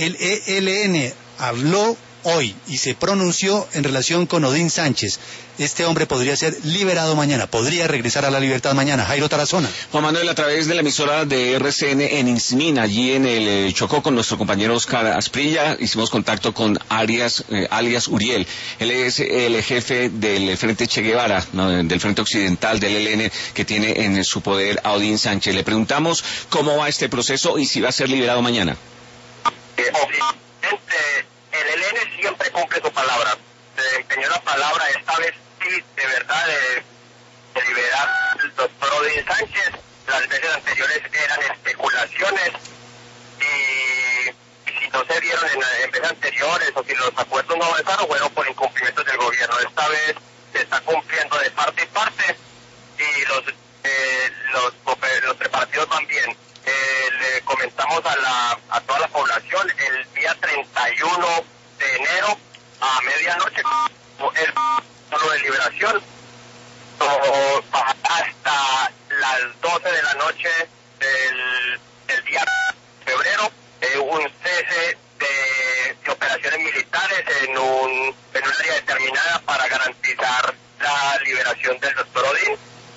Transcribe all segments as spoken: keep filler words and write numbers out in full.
el E L N habló hoy y se pronunció en relación con Odín Sánchez. Este hombre podría ser liberado mañana, podría regresar a la libertad mañana. Jairo Tarazona. Juan Manuel, a través de la emisora de R C N en Ismín, allí en el eh, Chocó, con nuestro compañero Oscar Asprilla, hicimos contacto con Arias, eh, alias Uriel. Él es el jefe del Frente Che Guevara, ¿no?, del Frente Occidental del E L N, que tiene en su poder a Odín Sánchez. Le preguntamos cómo va este proceso y si va a ser liberado mañana. Eh, obviamente, el E L N siempre cumple su palabra. Se empeñó la palabra, esta vez sí, de verdad, de, de liberar al doctor Odín Sánchez. Las veces anteriores eran especulaciones y, y si no se dieron en, en veces anteriores o si los acuerdos no avanzaron, fueron por incumplimientos del gobierno. Esta vez se está cumpliendo de parte y parte y los, eh, los, los preparativos van bien. Eh, le comentamos a la a toda la población el día treinta y uno de enero a medianoche el solo de liberación hasta las doce de la noche del, del día de febrero, eh, un cese de, de operaciones militares en un en un área determinada para garantizar la liberación del doctor Odín.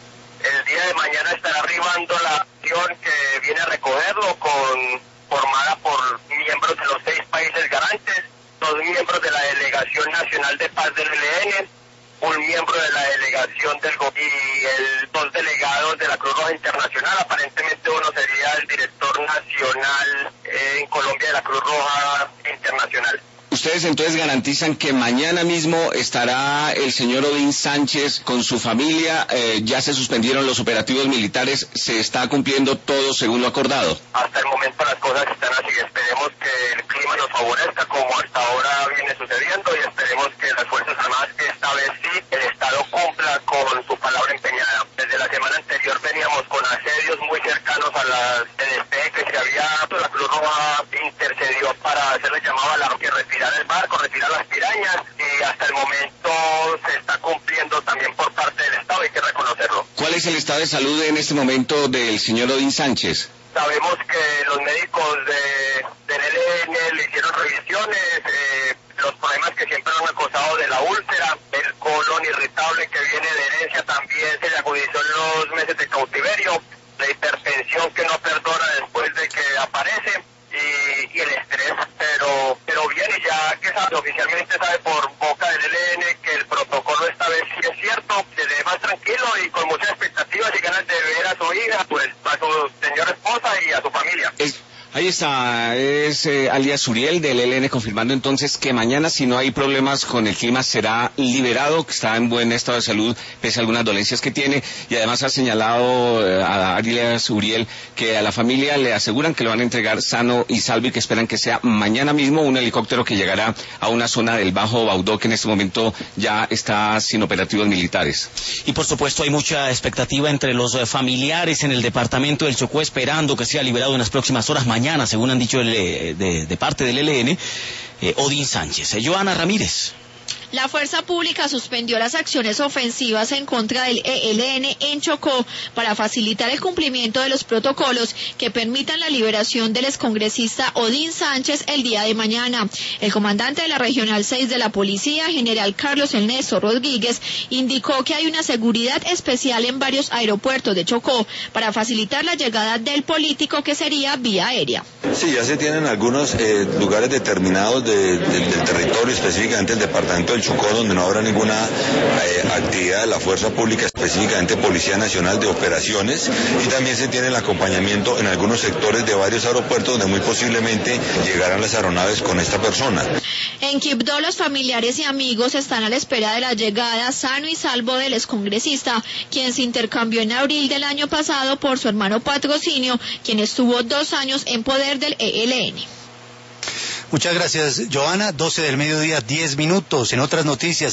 El día de mañana estará arribando la acción que viene a recogerlo, con formada por miembros de los seis países garantes, dos miembros de la Delegación Nacional de Paz del E L N, un miembro de la delegación del gobierno y el, dos delegados de la Cruz Roja Internacional. Aparentemente uno sería el director nacional eh, en Colombia de la Cruz Roja Internacional. Ustedes entonces garantizan que mañana mismo estará el señor Odín Sánchez con su familia, eh, ya se suspendieron los operativos militares, se está cumpliendo todo según lo acordado. Hasta el momento las cosas están así, esperemos que el clima nos favorezca como hasta ahora viene sucediendo y esperemos que las Fuerzas Armadas, esta vez sí, el Estado cumpla con su palabra empeñada. Desde la semana anterior veníamos con asedios muy cercanos a las T D P que se había, la Cruz Roja intercedió para hacerle llamado a la que retirar el barco, retirar las pirañas y hasta el momento se está cumpliendo también por parte del Estado, hay que reconocerlo. ¿Cuál es el estado de salud en este momento del señor Odín Sánchez? Sabemos que los médicos de, del E L N le hicieron revisiones, eh, los problemas que siempre han acosado de la úlcera, el colon irritable que viene de herencia también se le agudizó en los meses de cautiverio, la hipertensión que no perdona después de que aparece y, y el estrés, pero pero bien, y ya que sabe, oficialmente sabe por boca del E L N que el protocolo esta vez sí es cierto, se le ve más tranquilo y con muchas expectativas y ganas de ver a su hija, pues a su señora esposa y a su familia. Es... Ahí está, es eh, alias Uriel del E L N confirmando entonces que mañana, si no hay problemas con el clima, será liberado, que está en buen estado de salud pese a algunas dolencias que tiene, y además ha señalado eh, a alias Uriel que a la familia le aseguran que lo van a entregar sano y salvo y que esperan que sea mañana mismo un helicóptero que llegará a una zona del Bajo Baudó que en este momento ya está sin operativos militares. Y por supuesto hay mucha expectativa entre los eh, familiares en el departamento del Chocó esperando que sea liberado en las próximas horas. Mañana Mañana, según han dicho el, de, de parte del E L N, eh, Odín Sánchez. Eh, Joana Ramírez. La fuerza pública suspendió las acciones ofensivas en contra del E L N en Chocó para facilitar el cumplimiento de los protocolos que permitan la liberación del excongresista Odín Sánchez el día de mañana. El comandante de la Regional seis de la Policía, general Carlos Ernesto Rodríguez, indicó que hay una seguridad especial en varios aeropuertos de Chocó para facilitar la llegada del político, que sería vía aérea. Sí, ya se tienen algunos eh, lugares determinados de, de, del territorio, específicamente el departamento del Chocó, donde no habrá ninguna eh, actividad de la fuerza pública, específicamente Policía Nacional de Operaciones, y también se tiene el acompañamiento en algunos sectores de varios aeropuertos donde muy posiblemente llegarán las aeronaves con esta persona. En Quibdó, los familiares y amigos están a la espera de la llegada sano y salvo del excongresista, quien se intercambió en abril del año pasado por su hermano Patrocinio, quien estuvo dos años en poder del E L N. Muchas gracias, Joana. doce del mediodía, diez minutos. En otras noticias.